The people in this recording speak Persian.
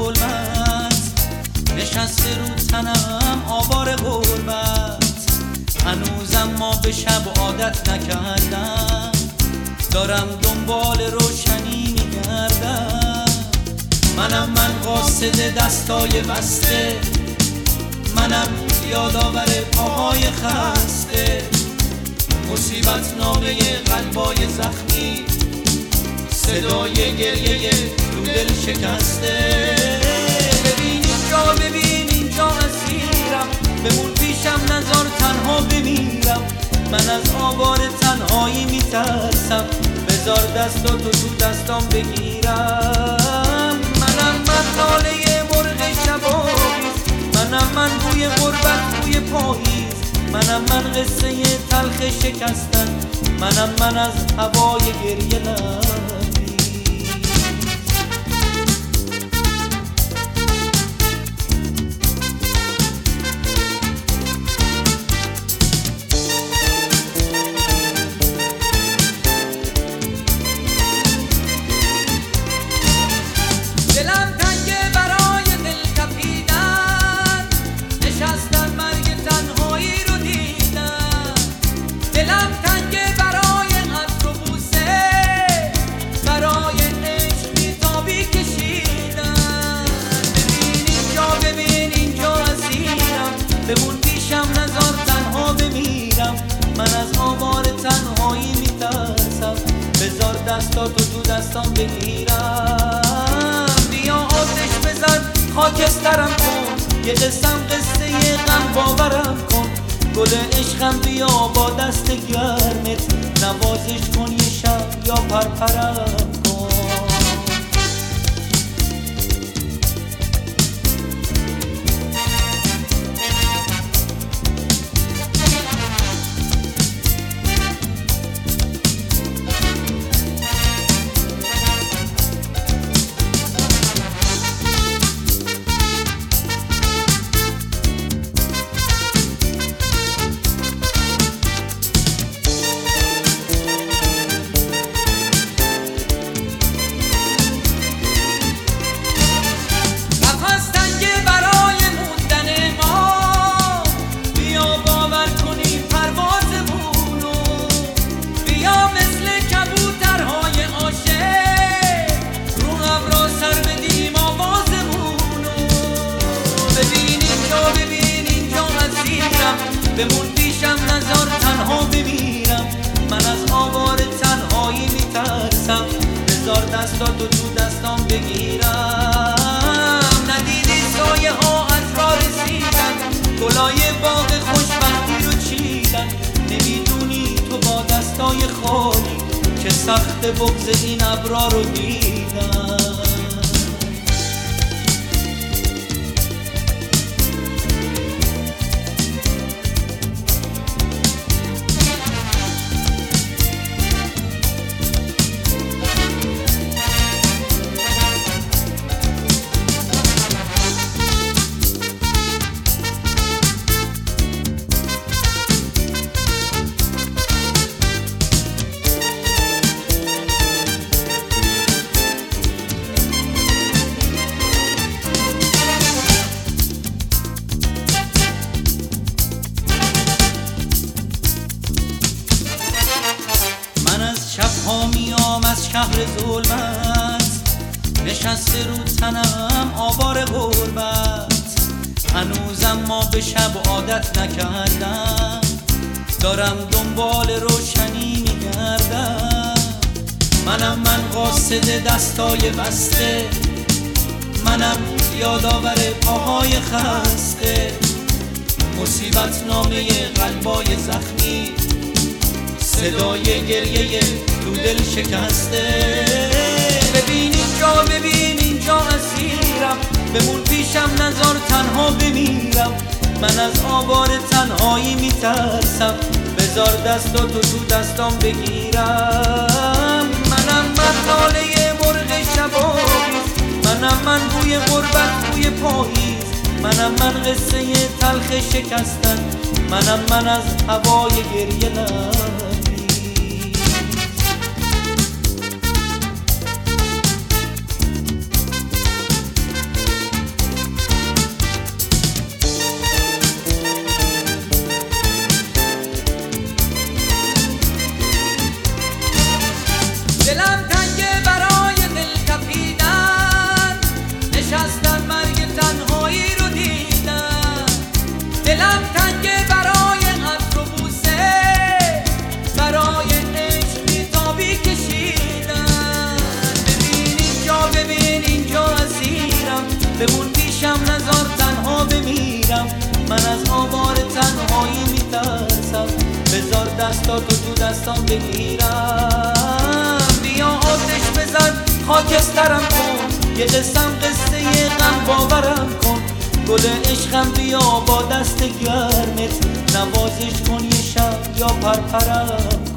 ظلمت نشسته رو تنم آوار غربت. هنوزم ما به شب عادت نکردم، دارم دنبال روشنی میگردم. منم من قاصد دستای بسته، منم یادآور پاهای خسته، مصیبت نامه قلبای زخمی، صدای گریه تو دل شکسته. ببین اینجا، ببین اینجا اسیرم، بمون پیشم نذار تنها بمیرم. من از آوار تنهایی میترسم، بذار دستاتو تو دستام بگیرم. منم من ناله مرغ شبابیز، منم من بوی غربت بوی پاییز، منم من قصه تلخ شکستن، منم من از هوای گریه لبریز. دلم تنگه برای دل تپیدن، نشستن مرگ تنهایی رو دیدن. دلم تنگه برای عطر و بوسه، برای عشق بیتابی کشیدن. ببین اینجا، ببین اینجا اسیرم، بمون پیشم نذار تنها بمیرم. من از آوار تنهایی میترسم، بذار دستاتو تو دستام بگیرم. بیا آتش بزن خاکسترم کن، یه قسم قصه غم باورم کن. گل عشقم بیا با دست گرمت، نوازش کن یه شب یا پرپرم کن. بمون پیشم نذار تنها بمیرم. من از آوار تنهایی میترسم، بذار دستاتو تو دستام بگیرم. ندیدی سایه ها از راه رسیدن، گلای باغ خوشبختی رو چیدن. نمیدونی تو با دستای خالی که سخت بغض این ابرا رو دیدن. شبها میام از شهر ظلمت، نشسته رو تنم آوار غربت. هنوزم ما به شب عادت نکردم، دارم دنبال روشنی میگردم. منم من قاصد دستای بسته، منم یادآور پاهای خسته، مصیبت نامه قلبای زخمی، صدای گریه تو دل شکسته. ببین اینجا، ببین اینجا اسیرم، بمون پیشم نذار تنها بمیرم. من از آوار تنهایی میترسم، بذار دستاتو تو دستام بگیرم. منم من ناله مرغ شبابیز، منم من بوی غربت بوی پاییز، منم من قصه تلخ شکستن، منم من از هوای گریه لبریز. دستان بگیرم. بیا آتش بزن خاکسترم کن، یه قسم قصه غم باورم کن. گل عشقم بیا با دست گرمت نوازش کن، یه شب یا پرپرم